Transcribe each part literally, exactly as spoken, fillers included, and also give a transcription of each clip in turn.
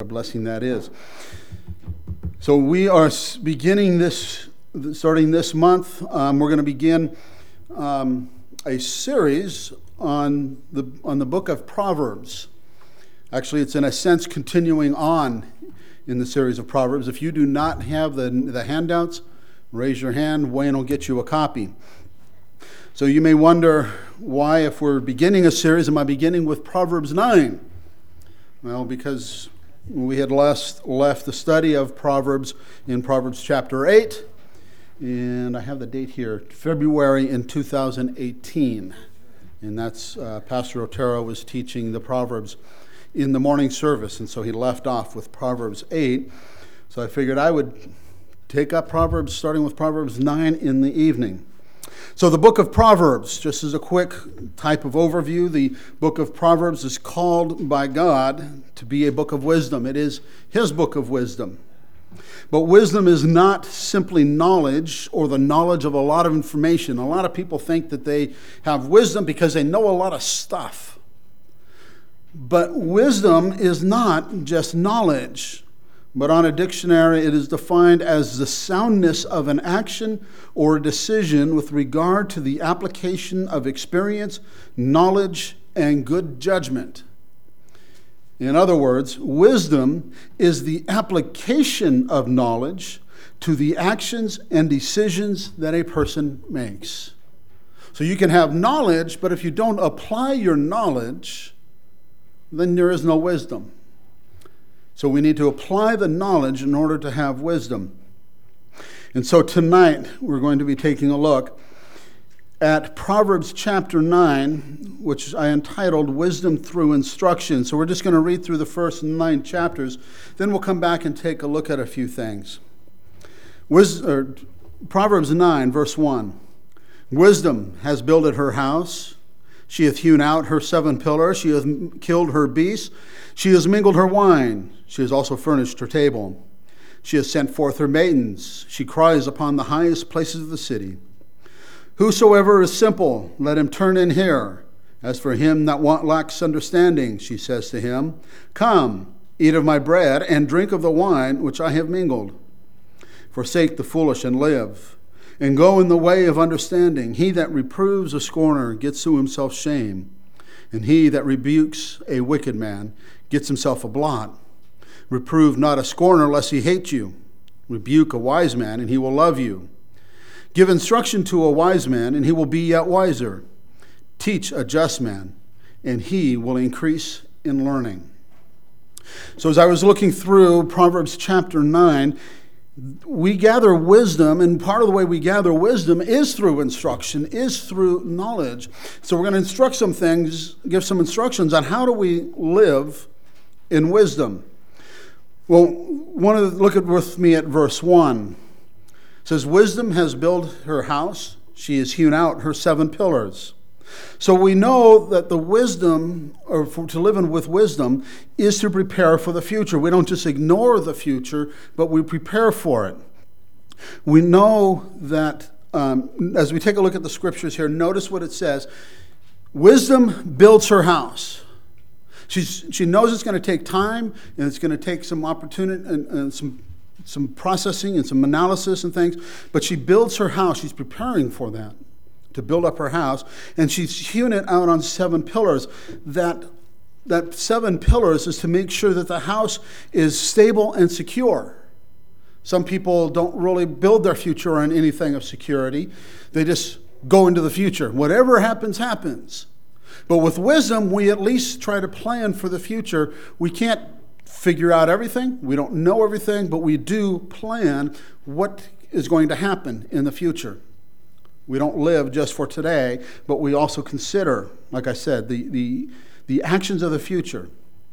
A blessing that is. So we are beginning this, starting this month, um, we're going to begin um, a series on the on the book of Proverbs. Actually, it's in a sense continuing on in the series of Proverbs. If you do not have the, the handouts, raise your hand. Wayne will get you a copy. So you may wonder why, if we're beginning a series, am I beginning with Proverbs nine? Well, because we had last left the study of Proverbs in Proverbs chapter eight, and I have the date here, February in two thousand eighteen. And that's, uh, Pastor Otero was teaching the Proverbs in the morning service, and so he left off with Proverbs eight. So I figured I would take up Proverbs, starting with Proverbs nine in the evening. So the book of Proverbs, just as a quick type of overview, the book of Proverbs is called by God to be a book of wisdom. It is His book of wisdom. But wisdom is not simply knowledge or the knowledge of a lot of information. A lot of people think that they have wisdom because they know a lot of stuff. But wisdom is not just knowledge. But on a dictionary, it is defined as the soundness of an action or a decision with regard to the application of experience, knowledge, and good judgment. In other words, wisdom is the application of knowledge to the actions and decisions that a person makes. So you can have knowledge, but if you don't apply your knowledge, then there is no wisdom. So we need to apply the knowledge in order to have wisdom. And so tonight we're going to be taking a look at Proverbs chapter nine, which I entitled Wisdom Through Instruction. So we're just going to read through the first nine chapters. Then we'll come back and take a look at a few things. Wis- or, Proverbs nine, verse one. Wisdom has builded her house. She hath hewn out her seven pillars. She hath killed her beasts. She has mingled her wine. She has also furnished her table. She has sent forth her maidens. She cries upon the highest places of the city. Whosoever is simple, let him turn in here. As for him that want lacks understanding, she says to him, Come, eat of my bread, and drink of the wine which I have mingled. Forsake the foolish and live, and go in the way of understanding. He that reproves a scorner gets to himself shame, and he that rebukes a wicked man gets himself a blot. Reprove not a scorner, lest he hate you. Rebuke a wise man, and he will love you. Give instruction to a wise man, and he will be yet wiser. Teach a just man, and he will increase in learning. So as I was looking through Proverbs chapter nine, we gather wisdom, and part of the way we gather wisdom is through instruction, is through knowledge. So we're going to instruct some things, give some instructions on how do we live in wisdom. Well, one of the, look at with me at verse one. It says, Wisdom has built her house. She has hewn out her seven pillars. So we know that the wisdom, or for, to live in with wisdom, is to prepare for the future. We don't just ignore the future, but we prepare for it. We know that, um, as we take a look at the scriptures here, notice what it says. Wisdom builds her house. She's, she knows it's going to take time, and it's going to take some opportunity and, and some, some processing and some analysis and things, but she builds her house. She's preparing for that, to build up her house, and she's hewn it out on seven pillars. That, that seven pillars is to make sure that the house is stable and secure. Some people don't really build their future on anything of security. They just go into the future. Whatever happens, happens. But with wisdom, we at least try to plan for the future. We can't figure out everything. We don't know everything, but we do plan what is going to happen in the future. We don't live just for today, but we also consider, like I said, the, the, the actions of the future.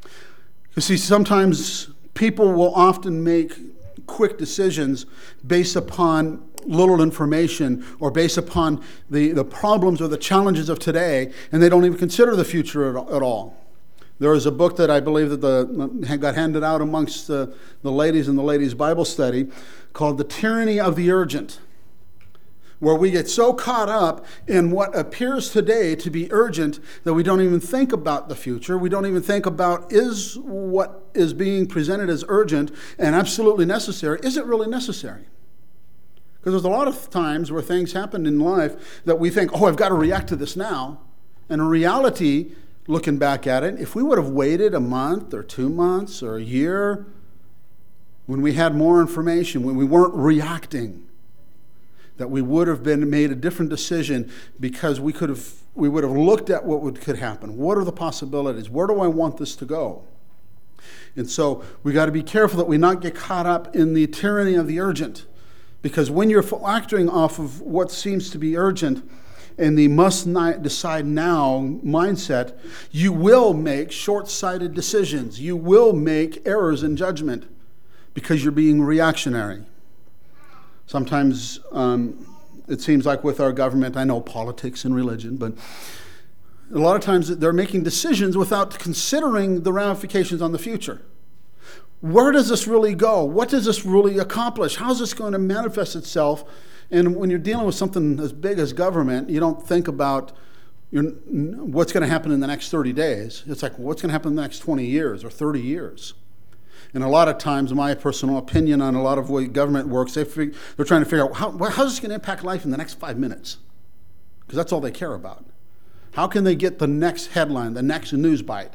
You see, sometimes people will often make quick decisions based upon little information or based upon the, the problems or the challenges of today, and they don't even consider the future at, at all. There is a book that I believe that the got handed out amongst the, the ladies in the ladies' Bible study called The Tyranny of the Urgent, where we get so caught up in what appears today to be urgent that we don't even think about the future. We don't even think about, is what is being presented as urgent and absolutely necessary, is it really necessary? Because there's a lot of times where things happen in life that we think, oh, I've got to react to this now. And in reality, looking back at it, if we would have waited a month or two months or a year, when we had more information, when we weren't reacting, that we would have been made a different decision, because we could have we would have looked at what would, could happen. What are the possibilities? Where do I want this to go? And so we got to be careful that we not get caught up in the tyranny of the urgent, because when you're acting off of what seems to be urgent and the must not decide now mindset, you will make short-sighted decisions. You will make errors in judgment because you're being reactionary. Sometimes um, it seems like with our government, I know politics and religion, but a lot of times they're making decisions without considering the ramifications on the future. Where does this really go? What does this really accomplish? How is this going to manifest itself? And when you're dealing with something as big as government, you don't think about your, what's going to happen in the next thirty days. It's like, what's going to happen in the next twenty years or thirty years? And a lot of times, my personal opinion on a lot of the way government works, they fig- they're trying to figure out, how, how's this going to impact life in the next five minutes? Because that's all they care about. How can they get the next headline, the next news bite?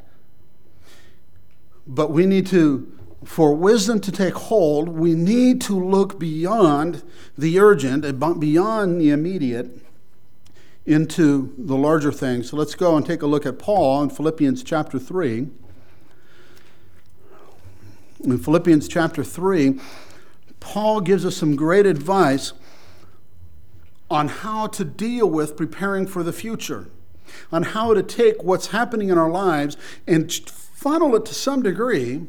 But we need to, for wisdom to take hold, we need to look beyond the urgent and beyond the immediate into the larger things. So let's go and take a look at Paul in Philippians chapter three. In Philippians chapter three, Paul gives us some great advice on how to deal with preparing for the future, on how to take what's happening in our lives and funnel it to some degree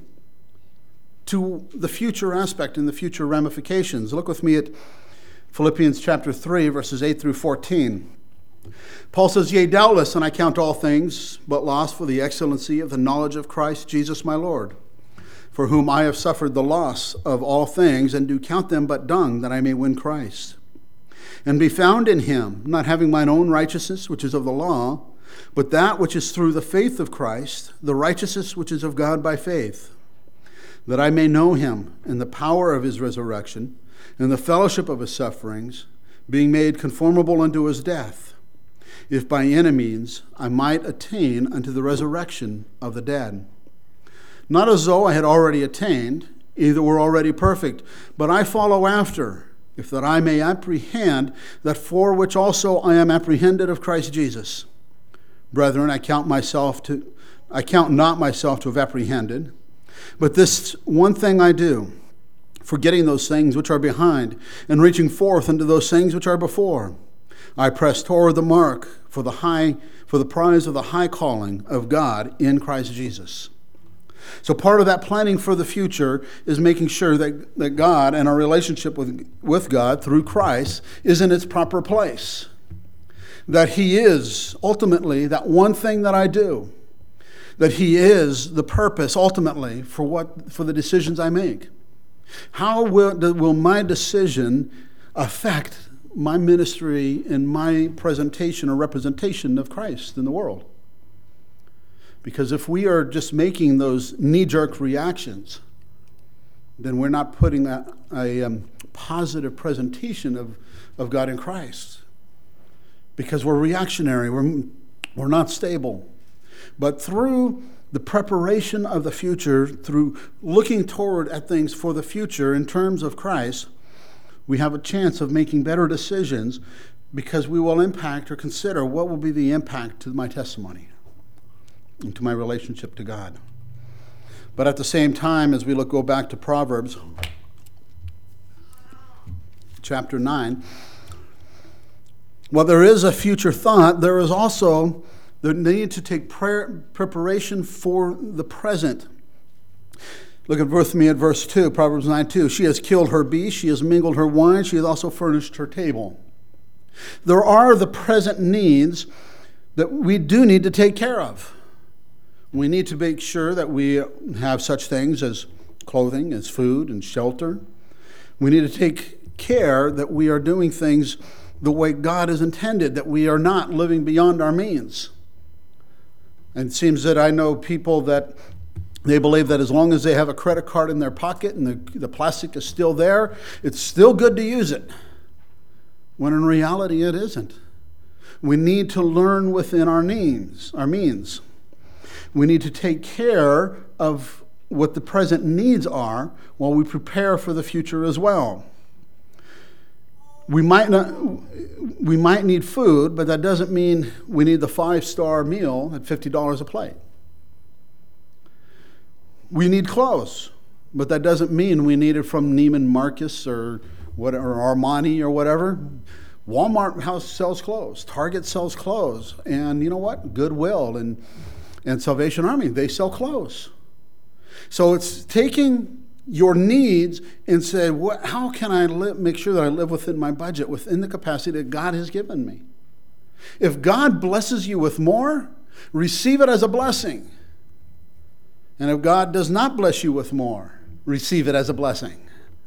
to the future aspect and the future ramifications. Look with me at Philippians chapter three, verses eight through fourteen. Paul says, "Yea, doubtless, and I count all things but loss for the excellency of the knowledge of Christ Jesus my Lord, for whom I have suffered the loss of all things, and do count them but dung, that I may win Christ, and be found in him, not having mine own righteousness, which is of the law, but that which is through the faith of Christ, the righteousness which is of God by faith, that I may know him and the power of his resurrection, and the fellowship of his sufferings, being made conformable unto his death, if by any means I might attain unto the resurrection of the dead. Not as though I had already attained, either were already perfect, but I follow after, if that I may apprehend that for which also I am apprehended of Christ Jesus. Brethren, I count myself to, I count not myself to have apprehended, but this one thing I do, forgetting those things which are behind, and reaching forth unto those things which are before. I press toward the mark for the high, for the prize of the high calling of God in Christ Jesus." So part of that planning for the future is making sure that, that God and our relationship with, with God through Christ is in its proper place. That he is ultimately that one thing that I do. That he is the purpose ultimately for what for the decisions I make. How will, will my decision affect my ministry and my presentation or representation of Christ in the world? Because if we are just making those knee-jerk reactions, then we're not putting a, a um, positive presentation of, of God in Christ. Because we're reactionary, we're, we're not stable. But through the preparation of the future, through looking toward at things for the future in terms of Christ, we have a chance of making better decisions, because we will impact or consider what will be the impact to my testimony and to my relationship to God. But at the same time, as we look, go back to Proverbs chapter nine, while there is a future thought, there is also the need to take prayer, preparation for the present. Look at with me at verse two, Proverbs nine two. "She has killed her beast, she has mingled her wine, she has also furnished her table." There are the present needs that we do need to take care of. We need to make sure that we have such things as clothing, as food and shelter. We need to take care that we are doing things the way God has intended, that we are not living beyond our means. And it seems that I know people that they believe that as long as they have a credit card in their pocket and the, the plastic is still there, it's still good to use it. When in reality it isn't. We need to learn within our means, our means. We need to take care of what the present needs are while we prepare for the future as well. We might not, we might need food, but that doesn't mean we need the five-star meal at fifty dollars a plate. We need clothes, but that doesn't mean we need it from Neiman Marcus or what, or Armani or whatever. Walmart house sells clothes. Target sells clothes. And you know what? Goodwill and, and Salvation Army, they sell clothes. So it's taking your needs and say, what, how can I live, make sure that I live within my budget, within the capacity that God has given me? If God blesses you with more, receive it as a blessing. And if God does not bless you with more, receive it as a blessing.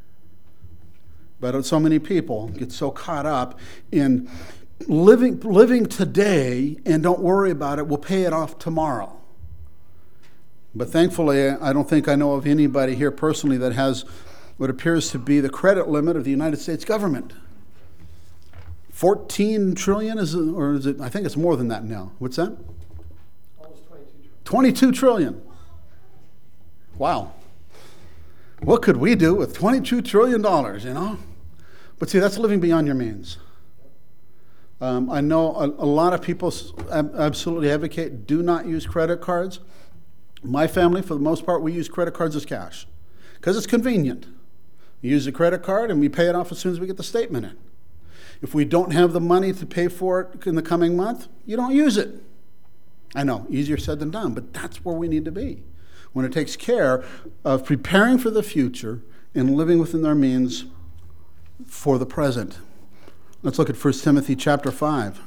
But so many people get so caught up in living, living today and don't worry about it. We'll pay it off tomorrow. But thankfully, I don't think I know of anybody here personally that has what appears to be the credit limit of the United States government. fourteen trillion is, or is it? I think it's more than that now. What's that? Almost twenty-two trillion. twenty-two trillion. Wow. What could we do with twenty-two trillion dollars, you know? But see, that's living beyond your means. Um, I know a, a lot of people absolutely advocate do not use credit cards. My family, for the most part, we use credit cards as cash because it's convenient. We use a credit card and we pay it off as soon as we get the statement in. If we don't have the money to pay for it in the coming month, you don't use it. I know, easier said than done, but that's where we need to be. When it takes care of preparing for the future and living within our means for the present. Let's look at First Timothy chapter five.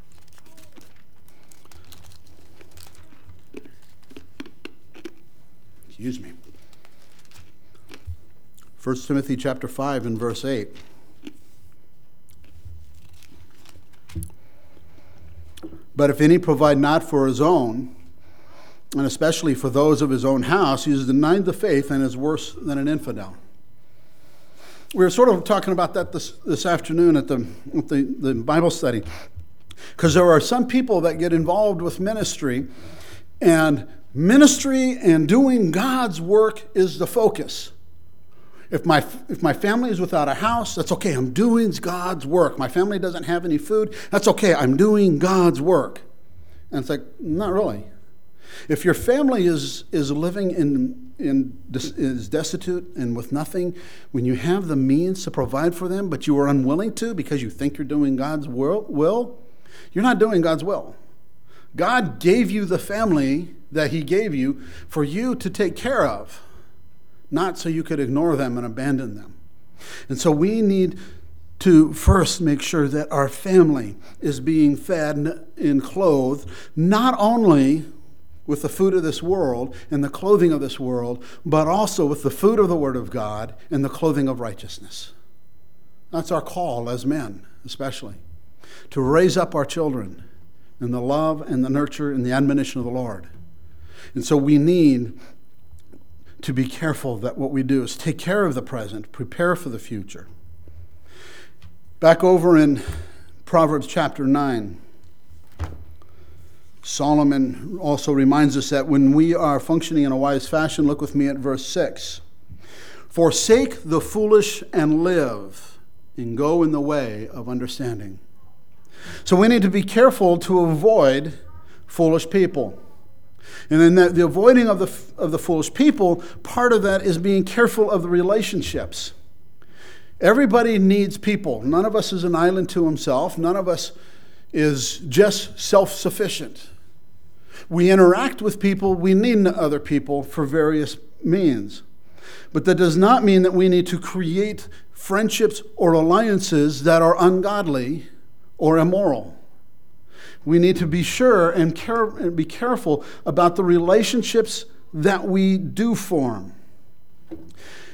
Excuse me. First Timothy chapter five and verse eight. But if any provide not for his own, and especially for those of his own house, he has denied the faith and is worse than an infidel. We were sort of talking about that this, this afternoon at the, at the, the Bible study. Because there are some people that get involved with ministry, and ministry and doing God's work is the focus. If my if my family is without a house, that's okay. I'm doing God's work. My family doesn't have any food. That's okay. I'm doing God's work. And it's like, not really. If your family is is living in in is destitute and with nothing, when you have the means to provide for them, but you are unwilling to because you think you're doing God's will, you're not doing God's will. God gave you the family that He gave you for you to take care of, not so you could ignore them and abandon them. And so we need to first make sure that our family is being fed and clothed, not only with the food of this world and the clothing of this world, but also with the food of the Word of God and the clothing of righteousness. That's our call as men, especially, to raise up our children in the love and the nurture and the admonition of the Lord. And so we need to be careful that what we do is take care of the present, prepare for the future. Back over in Proverbs chapter nine, Solomon also reminds us that when we are functioning in a wise fashion, look with me at verse six. Forsake the foolish and live, and go in the way of understanding. So we need to be careful to avoid foolish people. And then the, the avoiding of the, of the foolish people, part of that is being careful of the relationships. Everybody needs people. None of us is an island to himself. None of us is just self-sufficient. We interact with people. We need other people for various means. But that does not mean that we need to create friendships or alliances that are ungodly or immoral. We need to be sure and, care, and be careful about the relationships that we do form.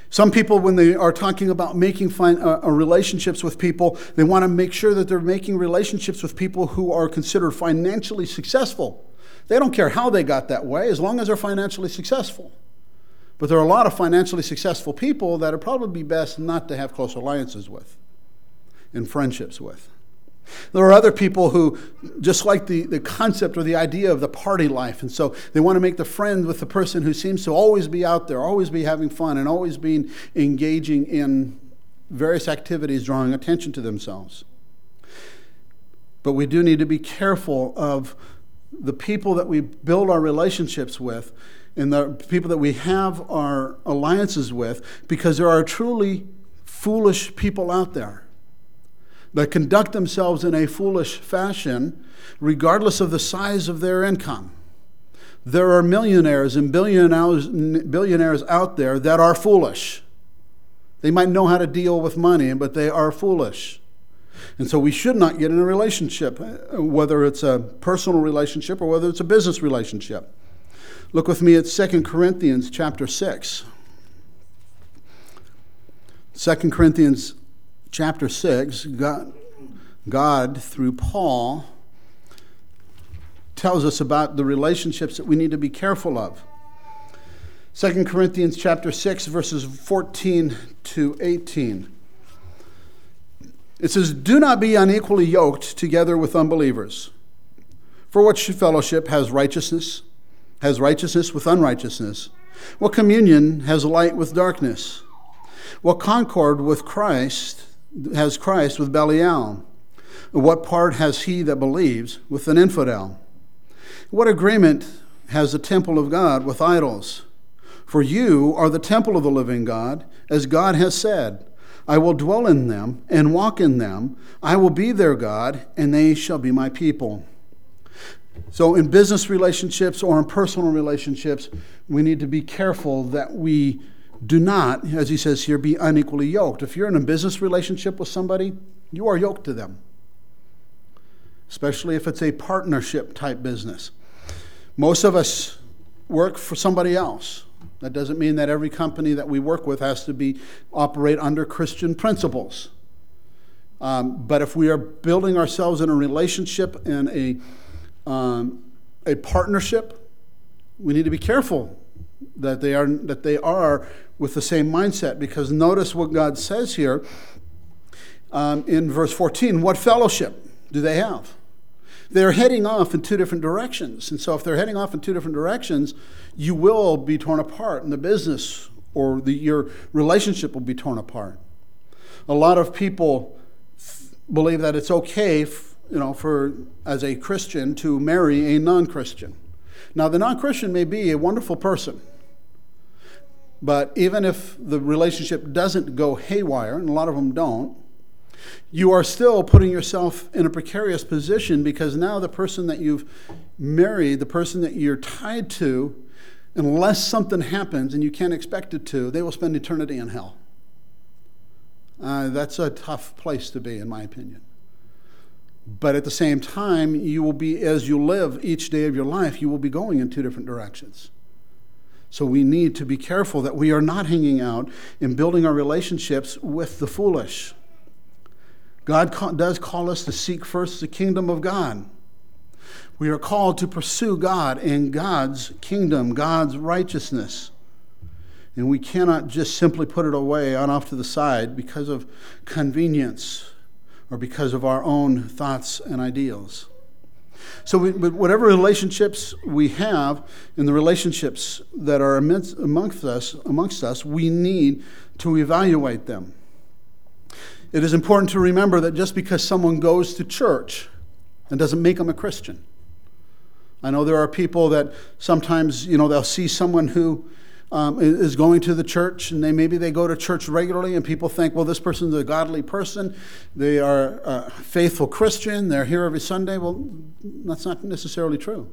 Some people, when they are talking about making fin- uh, uh, relationships with people, they want to make sure that they're making relationships with people who are considered financially successful. They don't care how they got that way, as long as they're financially successful. But there are a lot of financially successful people that it probably be best not to have close alliances with and friendships with. There are other people who just like the, the concept or the idea of the party life. And so they want to make the friend with the person who seems to always be out there, always be having fun, and always being engaging in various activities, drawing attention to themselves. But we do need to be careful of the people that we build our relationships with and the people that we have our alliances with, because there are truly foolish people out there that conduct themselves in a foolish fashion, regardless of the size of their income. There are millionaires and billionaires, billionaires out there that are foolish. They might know how to deal with money, but they are foolish. And so we should not get in a relationship, whether it's a personal relationship or whether it's a business relationship. Look with me at Second Corinthians chapter six. Second Corinthians chapter six, God, God, through Paul, tells us about the relationships that we need to be careful of. Second Corinthians chapter six, verses fourteen to eighteen. It says, "Do not be unequally yoked together with unbelievers. For what fellowship has righteousness, has righteousness with unrighteousness? What communion has light with darkness? What concord with Christ has Christ with Belial? What part has he that believes with an infidel? What agreement has the temple of God with idols? For you are the temple of the living God, as God has said, I will dwell in them and walk in them. I will be their God, and they shall be my people." So in business relationships or in personal relationships, we need to be careful that we do not, as he says here, be unequally yoked. If you're in a business relationship with somebody, you are yoked to them, especially if it's a partnership type business. Most of us work for somebody else. That doesn't mean that every company that we work with has to be operate under Christian principles. Um, but if we are building ourselves in a relationship and a um, a partnership, we need to be careful that they are that they are with the same mindset. Because notice what God says here um, in verse fourteen. What fellowship do they have? They're heading off in two different directions. And so if they're heading off in two different directions, you will be torn apart, and the business or the, your relationship will be torn apart. A lot of people f- believe that it's okay, f- you know, for as a Christian to marry a non-Christian. Now, the non-Christian may be a wonderful person, but even if the relationship doesn't go haywire, and a lot of them don't, you are still putting yourself in a precarious position, because now the person that you've married, the person that you're tied to, unless something happens, and you can't expect it to, they will spend eternity in hell. Uh, that's a tough place to be, in my opinion. But at the same time, you will be, as you live each day of your life, you will be going in two different directions. So we need to be careful that we are not hanging out and building our relationships with the foolish. God does call us to seek first the kingdom of God. We are called to pursue God and God's kingdom, God's righteousness. And we cannot just simply put it away on off to the side because of convenience or because of our own thoughts and ideals. So we, but whatever relationships we have, in the relationships that are amongst us, amongst us, we need to evaluate them. It is important to remember that just because someone goes to church, it doesn't make them a Christian. I know there are people that sometimes, you know, they'll see someone who um, is going to the church, and they maybe they go to church regularly, and people think, well, this person's a godly person. They are a faithful Christian. They're here every Sunday. Well, that's not necessarily true.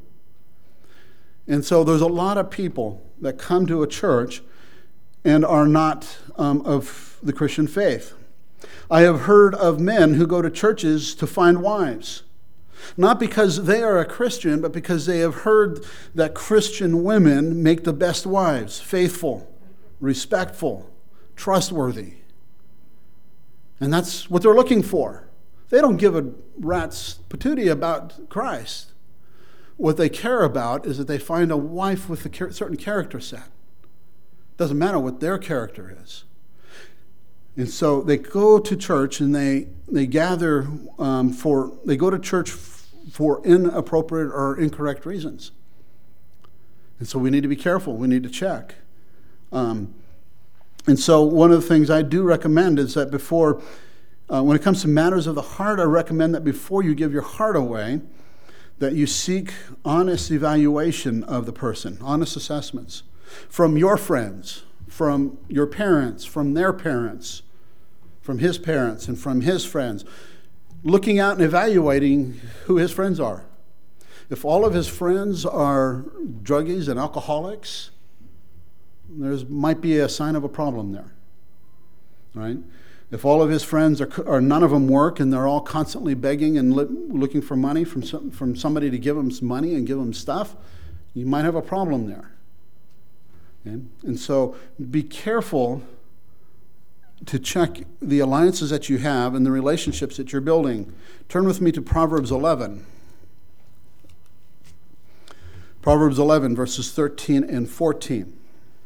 And so there's a lot of people that come to a church and are not um, of the Christian faith. I have heard of men who go to churches to find wives, not because they are a Christian, but because they have heard that Christian women make the best wives, faithful, respectful, trustworthy. And that's what they're looking for. They don't give a rat's patootie about Christ. What they care about is that they find a wife with a certain character set. Doesn't matter what their character is. And so they go to church and they they gather um, for they go to church f- for inappropriate or incorrect reasons. And so we need to be careful. We need to check. Um, and so one of the things I do recommend is that before, uh, when it comes to matters of the heart, I recommend that before you give your heart away, that you seek honest evaluation of the person, honest assessments from your friends, from your parents, from their parents, from his parents, and from his friends, looking out and evaluating who his friends are. If all of his friends are druggies and alcoholics, there might be a sign of a problem there, right? If all of his friends are, or none of them work and they're all constantly begging and li- looking for money from some, from somebody to give them some money and give them stuff, you might have a problem there. Okay? And so be careful to check the alliances that you have and the relationships that you're building. Turn with me to Proverbs eleven. Proverbs eleven, verses thirteen and fourteen.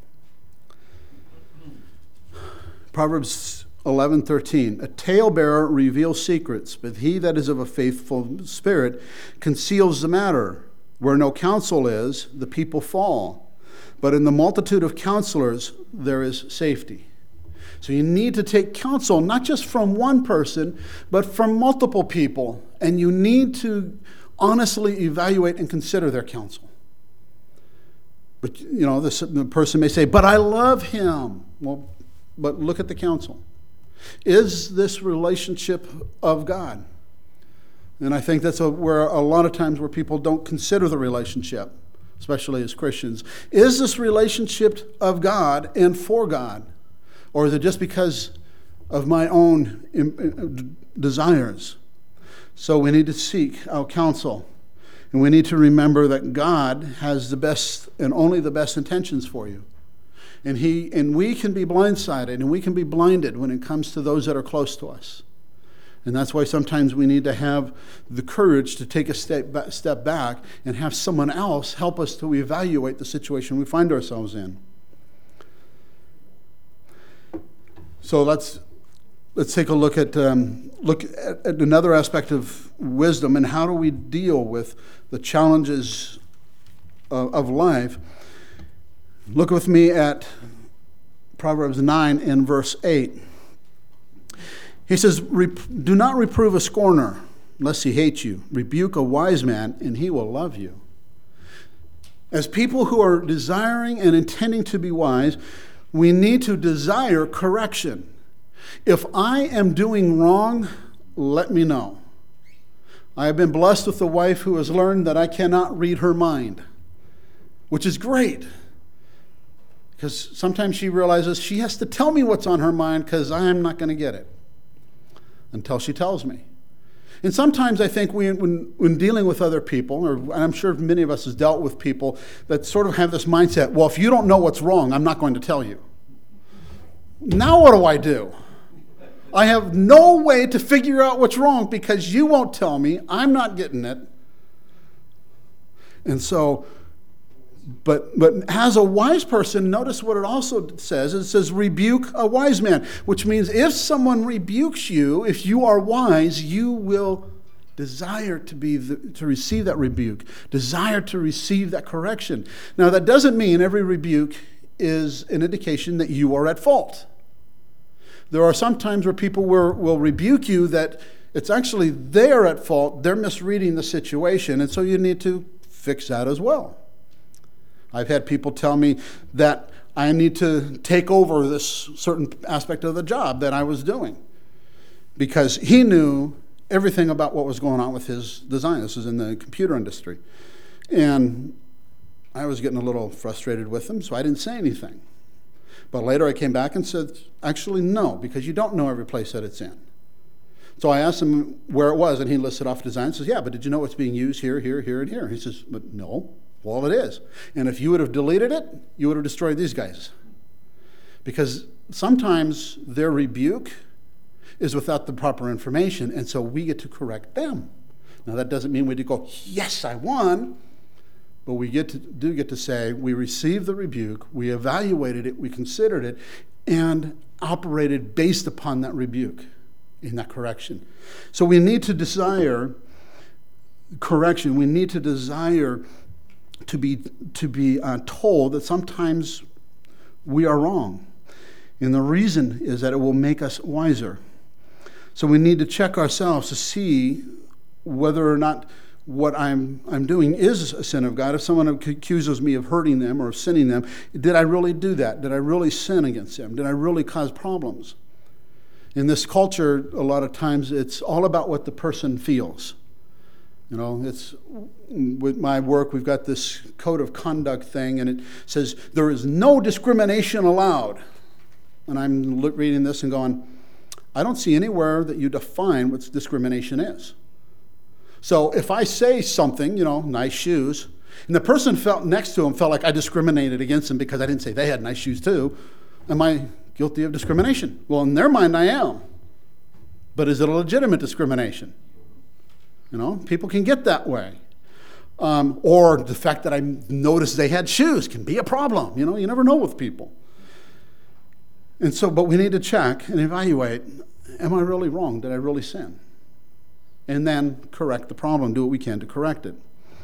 Proverbs eleven thirteen. A talebearer reveals secrets, but he that is of a faithful spirit conceals the matter. Where no counsel is, the people fall. But in the multitude of counselors, there is safety. So you need to take counsel, not just from one person, but from multiple people. And you need to honestly evaluate and consider their counsel. But, you know, this, the person may say, but I love him. Well, but look at the counsel. Is this relationship of God? And I think that's a, where a lot of times where people don't consider the relationship, especially as Christians. Is this relationship of God and for God? Or is it just because of my own desires? So we need to seek our counsel. And we need to remember that God has the best and only the best intentions for you. And he and we can be blindsided and we can be blinded when it comes to those that are close to us. And that's why sometimes we need to have the courage to take a step back, step back and have someone else help us to evaluate the situation we find ourselves in. So let's let's take a look at um, look at, at another aspect of wisdom and how do we deal with the challenges of, of life. Look with me at Proverbs nine and verse eight. He says, do not reprove a scorner, lest he hate you. Rebuke a wise man, and he will love you. As people who are desiring and intending to be wise, we need to desire correction. If I am doing wrong, let me know. I have been blessed with a wife who has learned that I cannot read her mind, which is great. Because sometimes she realizes she has to tell me what's on her mind because I am not going to get it until she tells me. And sometimes I think we, when, when dealing with other people, or and I'm sure many of us has dealt with people that sort of have this mindset, well, if you don't know what's wrong, I'm not going to tell you. Now what do I do? I have no way to figure out what's wrong because you won't tell me. I'm not getting it. And so, but but as a wise person, notice what it also says. It says, rebuke a wise man, which means if someone rebukes you, if you are wise, you will desire to be the, to receive that rebuke, desire to receive that correction. Now, that doesn't mean every rebuke is an indication that you are at fault. There are some times where people will, will rebuke you that it's actually they're at fault, they're misreading the situation, and so you need to fix that as well. I've had people tell me that I need to take over this certain aspect of the job that I was doing because he knew everything about what was going on with his design. This is in the computer industry. And I was getting a little frustrated with him, so I didn't say anything. But later I came back and said, actually, no, because you don't know every place that it's in. So I asked him where it was, and he listed off design and says, yeah, but did you know it's being used here, here, here, and here? He says, but no. Well, it is. And if you would have deleted it, you would have destroyed these guys. Because sometimes their rebuke is without the proper information, and so we get to correct them. Now, that doesn't mean we do go, yes, I won, but we get to do get to say we received the rebuke, we evaluated it, we considered it, and operated based upon that rebuke in that correction. So we need to desire correction. We need to desire to be to be uh, told that sometimes we are wrong, and the reason is that it will make us wiser. So we need to check ourselves to see whether or not what I'm I'm doing is a sin of God. If someone accuses me of hurting them or of sinning them, did I really do that? Did I really sin against them? Did I really cause problems? In this culture, a lot of times it's all about what the person feels. You know, it's with my work, we've got this code of conduct thing, and it says there is no discrimination allowed. And I'm reading this and going, I don't see anywhere that you define what discrimination is. So if I say something, you know, nice shoes, and the person felt next to him felt like I discriminated against them because I didn't say they had nice shoes too, am I guilty of discrimination? Well, in their mind, I am. But is it a legitimate discrimination? You know, people can get that way. Um, or the fact that I noticed they had shoes can be a problem. You know, you never know with people. And so, but we need to check and evaluate, am I really wrong? Did I really sin? And then correct the problem, do what we can to correct it.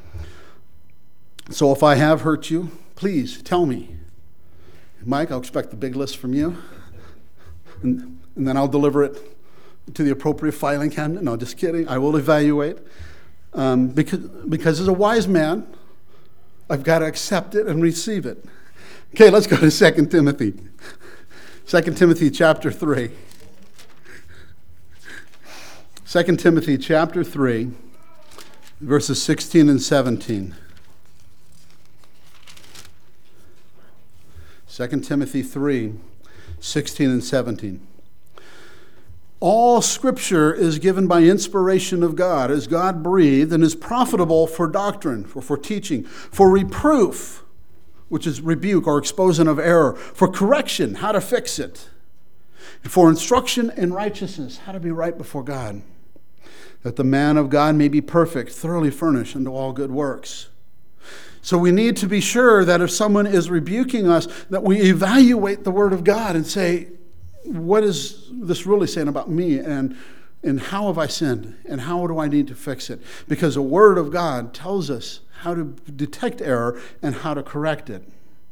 So if I have hurt you, please tell me. Mike, I'll expect the big list from you. And, and then I'll deliver it to the appropriate filing cabinet. No, just kidding. I will evaluate. Um, because, because as a wise man, I've got to accept it and receive it. Okay, let's go to Second Timothy. Second Timothy chapter three. Second Timothy chapter three, verses sixteen and seventeen. Second Timothy three, sixteen and seventeen. All Scripture is given by inspiration of God, is God-breathed, and is profitable for doctrine, for, for teaching, for reproof, which is rebuke or exposing of error, for correction, how to fix it, and for instruction in righteousness, how to be right before God, that the man of God may be perfect, thoroughly furnished unto all good works. So we need to be sure that if someone is rebuking us, that we evaluate the Word of God and say, what is this really saying about me, and and how have I sinned, and how do I need to fix it? Because the Word of God tells us how to detect error and how to correct it.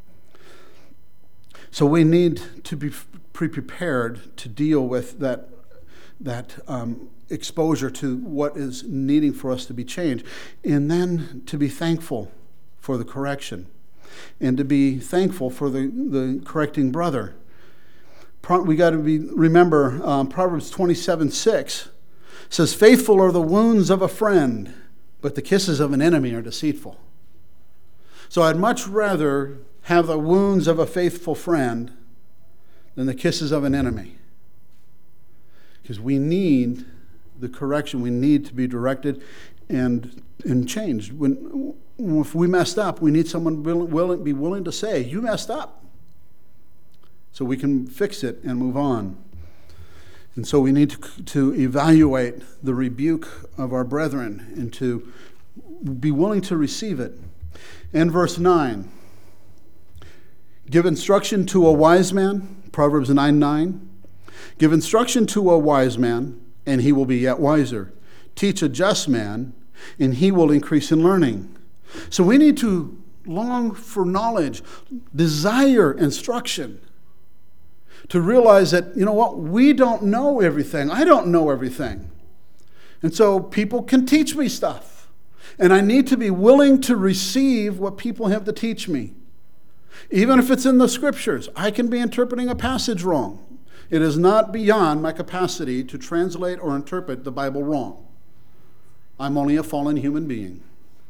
So we need to be pre-prepared to deal with that, that um, exposure to what is needing for us to be changed, and then to be thankful for the correction, and to be thankful for the, the correcting brother. We got to be remember um, Proverbs twenty-seven six says, "Faithful are the wounds of a friend, but the kisses of an enemy are deceitful." So I'd much rather have the wounds of a faithful friend than the kisses of an enemy, because we need the correction. We need to be directed and and changed. When if we messed up, we need someone willing, willing be willing to say, "You messed up," so we can fix it and move on. And so we need to, to evaluate the rebuke of our brethren and to be willing to receive it. And verse nine, give instruction to a wise man, Proverbs nine nine. Give instruction to a wise man, and he will be yet wiser. Teach a just man, and he will increase in learning. So we need to long for knowledge, desire instruction, to realize that, you know what, we don't know everything. I don't know everything. And so people can teach me stuff. And I need to be willing to receive what people have to teach me. Even if it's in the Scriptures, I can be interpreting a passage wrong. It is not beyond my capacity to translate or interpret the Bible wrong. I'm only a fallen human being.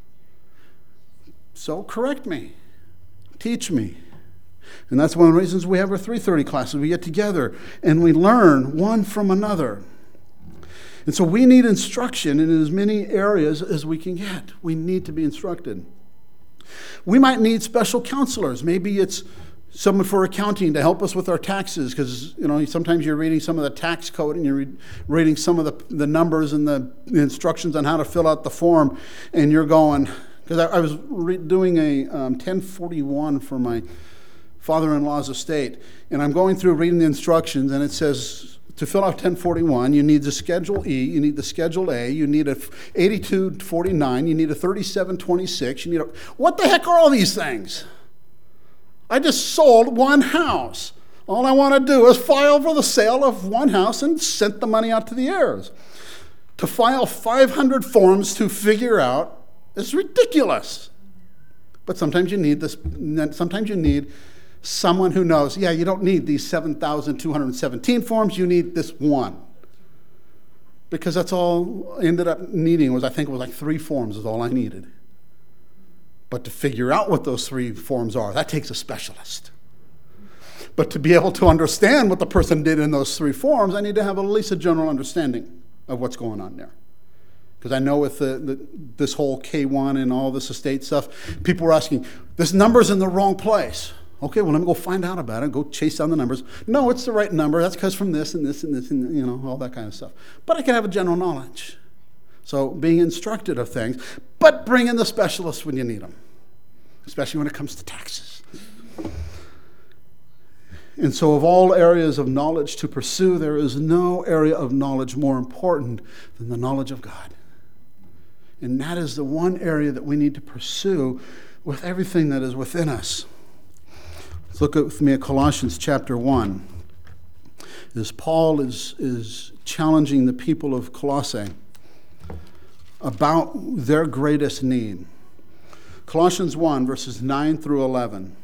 So correct me. Teach me. And that's one of the reasons we have our three thirty classes. We get together and we learn one from another. And so we need instruction in as many areas as we can get. We need to be instructed. We might need special counselors. Maybe it's someone for accounting to help us with our taxes, because you know sometimes you're reading some of the tax code and you're re- reading some of the, the numbers and the, the instructions on how to fill out the form, and you're going, because I, I was re- doing a um, ten forty-one for my father-in-law's estate, and I'm going through reading the instructions, and it says to fill out ten forty-one, you need the Schedule E, you need the Schedule A, you need a eighty-two forty-nine, you need a thirty-seven twenty-six, you need a... What the heck are all these things? I just sold one house. All I want to do is file for the sale of one house and send the money out to the heirs. To file five hundred forms to figure out is ridiculous. But sometimes you need this, sometimes you need someone who knows, yeah, you don't need these seven thousand two hundred seventeen forms, you need this one. Because that's all I ended up needing was, I think it was like three forms is all I needed. But to figure out what those three forms are, that takes a specialist. But to be able to understand what the person did in those three forms, I need to have at least a general understanding of what's going on there. Because I know with the, the, this whole K one and all this estate stuff, people were asking, this number's in the wrong place. Okay, well, let me go find out about it, go chase down the numbers. No, it's the right number. That's because from this and this and this and, you know, all that kind of stuff. But I can have a general knowledge. So being instructed of things, but bring in the specialists when you need them, especially when it comes to taxes. And so of all areas of knowledge to pursue, there is no area of knowledge more important than the knowledge of God. And that is the one area that we need to pursue with everything that is within us. Let's look with me at Colossians chapter one. As Paul is, is challenging the people of Colossae about their greatest need. Colossians one, verses nine through eleven.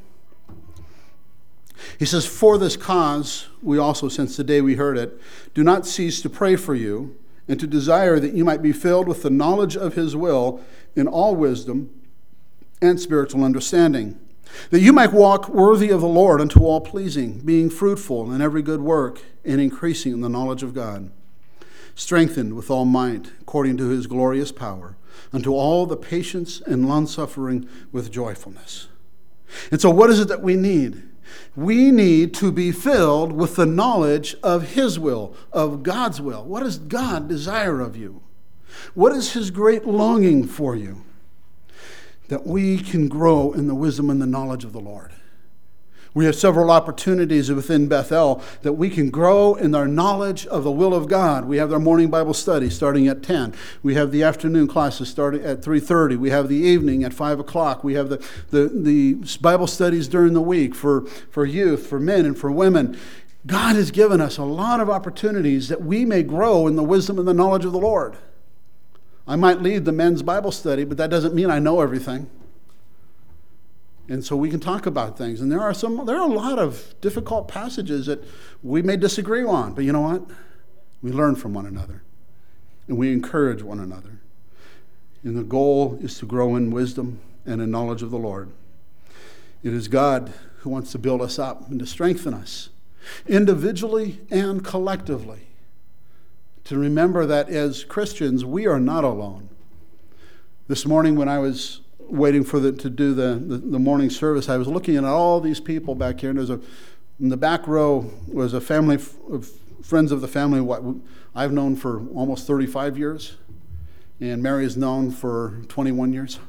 He says, for this cause, we also, since the day we heard it, do not cease to pray for you and to desire that you might be filled with the knowledge of his will in all wisdom and spiritual understanding, that you might walk worthy of the Lord unto all pleasing, being fruitful in every good work and increasing in the knowledge of God, strengthened with all might according to his glorious power, unto all the patience and longsuffering with joyfulness. And so what is it that we need? We need to be filled with the knowledge of his will, of God's will. What does God desire of you? What is his great longing for you? That we can grow in the wisdom and the knowledge of the Lord. We have several opportunities within Bethel that we can grow in our knowledge of the will of God. We have our morning Bible study starting at ten. We have the afternoon classes starting at three thirty. We have the evening at five o'clock. We have the, the, the Bible studies during the week for, for youth, for men, and for women. God has given us a lot of opportunities that we may grow in the wisdom and the knowledge of the Lord. I might lead the men's Bible study, but that doesn't mean I know everything. And so we can talk about things. And there are some, there are a lot of difficult passages that we may disagree on. But you know what? We learn from one another. And we encourage one another. And the goal is to grow in wisdom and in knowledge of the Lord. It is God who wants to build us up and to strengthen us, individually and collectively. To remember that as Christians, we are not alone. This morning when I was waiting for the, to do the, the, the morning service, I was looking at all these people back here, and there's a, in the back row was a family of friends of the family what I've known for almost thirty-five years, and Mary is known for twenty-one years.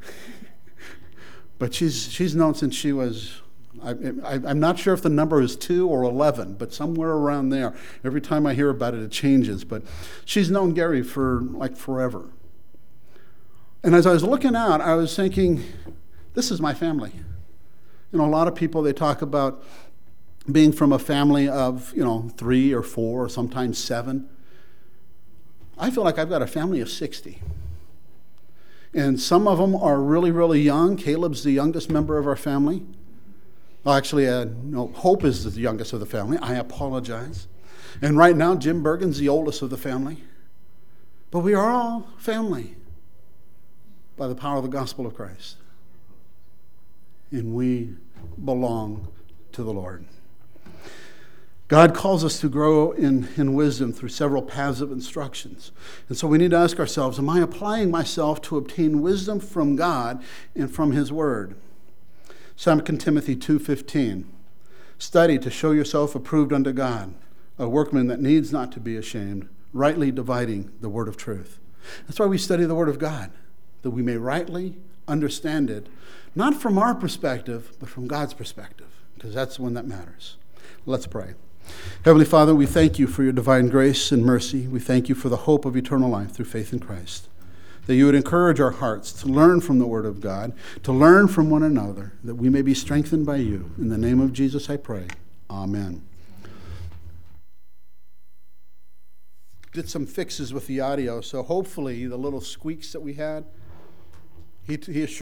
But she's she's known since she was, I, I, I'm not sure if the number is two or eleven, but somewhere around there. Every time I hear about it, it changes. But she's known Gary for like forever. And as I was looking out, I was thinking, this is my family. You know, a lot of people, they talk about being from a family of, you know, three or four or sometimes seven. I feel like I've got a family of sixty. And some of them are really, really young. Caleb's the youngest member of our family. Well, actually, uh, no, Hope is the youngest of the family. I apologize. And right now, Jim Bergen's the oldest of the family. But we are all family by the power of the gospel of Christ. And we belong to the Lord. God calls us to grow in, in wisdom through several paths of instructions. And so we need to ask ourselves, am I applying myself to obtain wisdom from God and from his word? Second Timothy two fifteen. Study to show yourself approved unto God, a workman that needs not to be ashamed, rightly dividing the word of truth. That's why we study the word of God, that we may rightly understand it, not from our perspective, but from God's perspective, because that's the one that matters. Let's pray. Heavenly Father, we thank you for your divine grace and mercy. We thank you for the hope of eternal life through faith in Christ. That you would encourage our hearts to learn from the word of God, to learn from one another, that we may be strengthened by you. In the name of Jesus I pray. Amen. Did some fixes with the audio, so hopefully the little squeaks that we had, he, he assured